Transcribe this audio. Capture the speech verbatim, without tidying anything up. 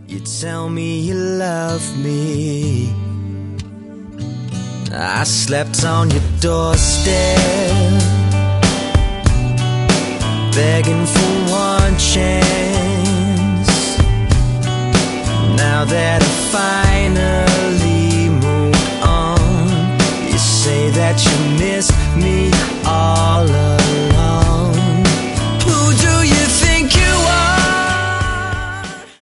You tell me you love me. I slept on your doorstep, begging for one chance. Now that I finally moved on, you say that you miss me